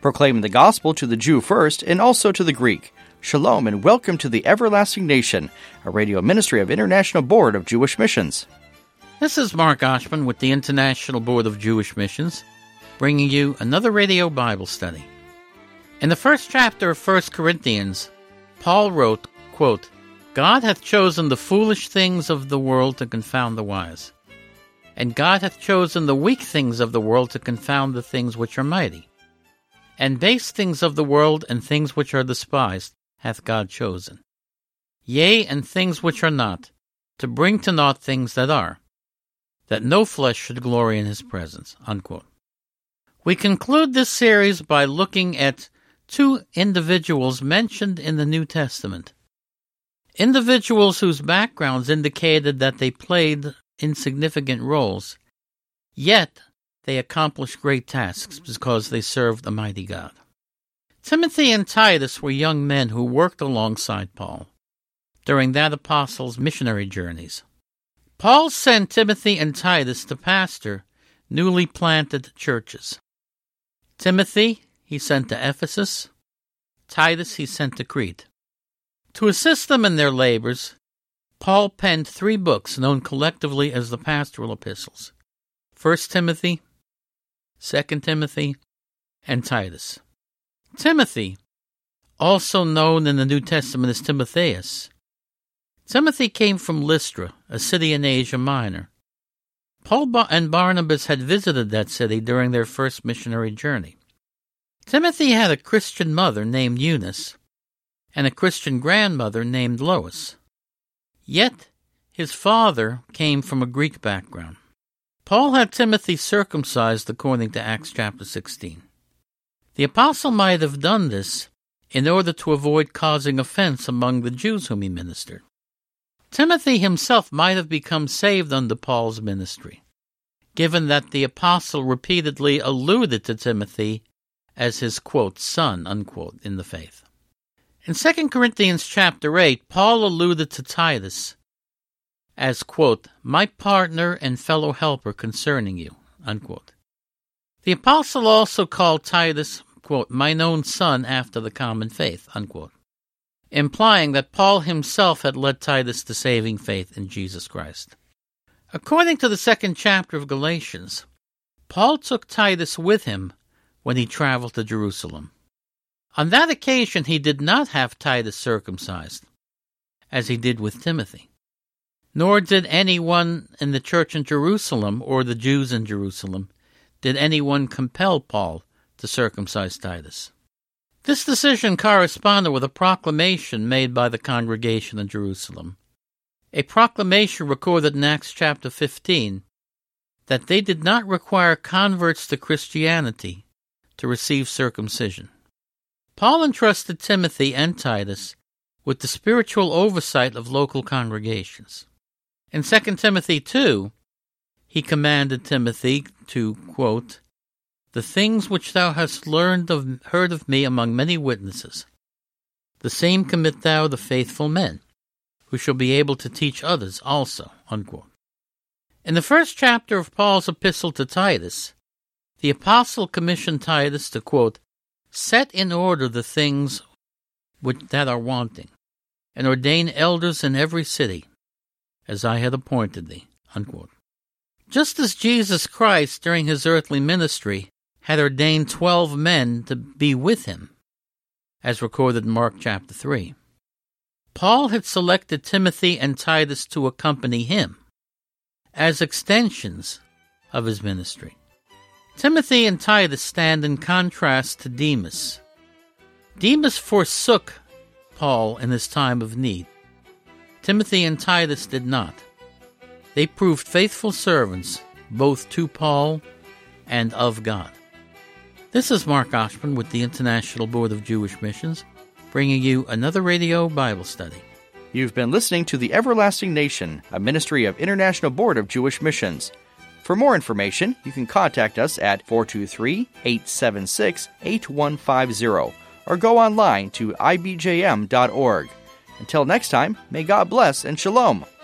proclaiming the gospel to the Jew first and also to the Greek. Shalom and welcome to the Everlasting Nation, a radio ministry of International Board of Jewish Missions. This is Mark Oshman with the International Board of Jewish Missions, bringing you another radio Bible study. In the first chapter of 1 Corinthians, Paul wrote, quote, God hath chosen the foolish things of the world to confound the wise, and God hath chosen the weak things of the world to confound the things which are mighty. And base things of the world and things which are despised hath God chosen. Yea, and things which are not, to bring to naught things that are, that no flesh should glory in his presence. Unquote. We conclude this series by looking at two individuals mentioned in the New Testament. Individuals whose backgrounds indicated that they played insignificant roles, yet they accomplished great tasks because they served a mighty God. Timothy and Titus were young men who worked alongside Paul during that apostle's missionary journeys. Paul sent Timothy and Titus to pastor newly planted churches. Timothy he sent to Ephesus. Titus he sent to Crete. To assist them in their labors, Paul penned 3 books known collectively as the pastoral epistles: 1 Timothy, 2 Timothy, and Titus. Timothy, also known in the New Testament as Timotheus. Timothy came from Lystra, a city in Asia Minor. Paul and Barnabas had visited that city during their first missionary journey. Timothy had a Christian mother named Eunice and a Christian grandmother named Lois. Yet his father came from a Greek background. Paul had Timothy circumcised according to Acts chapter 16. The apostle might have done this in order to avoid causing offense among the Jews whom he ministered. Timothy himself might have become saved under Paul's ministry, given that the apostle repeatedly alluded to Timothy as his, quote, son, unquote, in the faith. In 2 Corinthians chapter 8, Paul alluded to Titus as, quote, my partner and fellow helper concerning you, unquote. The apostle also called Titus, quote, mine own son after the common faith, unquote, implying that Paul himself had led Titus to saving faith in Jesus Christ. According to the 2nd chapter of Galatians, Paul took Titus with him when he traveled to Jerusalem. On that occasion, he did not have Titus circumcised, as he did with Timothy. Nor did anyone in the church in Jerusalem, or the Jews in Jerusalem, did anyone compel Paul to circumcise Titus. This decision corresponded with a proclamation made by the congregation in Jerusalem, a proclamation recorded in Acts chapter 15, that they did not require converts to Christianity to receive circumcision. Paul entrusted Timothy and Titus with the spiritual oversight of local congregations. In 2 Timothy 2, he commanded Timothy to, quote, the things which thou hast heard of me among many witnesses, the same commit thou to faithful men, who shall be able to teach others also, unquote. In the first chapter of Paul's epistle to Titus, the apostle commissioned Titus to, quote, set in order the things that are wanting, and ordain elders in every city, as I had appointed thee, unquote. Just as Jesus Christ, during his earthly ministry, had ordained 12 men to be with him, as recorded in Mark chapter 3. Paul had selected Timothy and Titus to accompany him as extensions of his ministry. Timothy and Titus stand in contrast to Demas. Demas forsook Paul in his time of need. Timothy and Titus did not. They proved faithful servants both to Paul and of God. This is Mark Oshman with the International Board of Jewish Missions, bringing you another radio Bible study. You've been listening to The Everlasting Nation, a ministry of International Board of Jewish Missions. For more information, you can contact us at 423-876-8150 or go online to ibjm.org. Until next time, may God bless and shalom.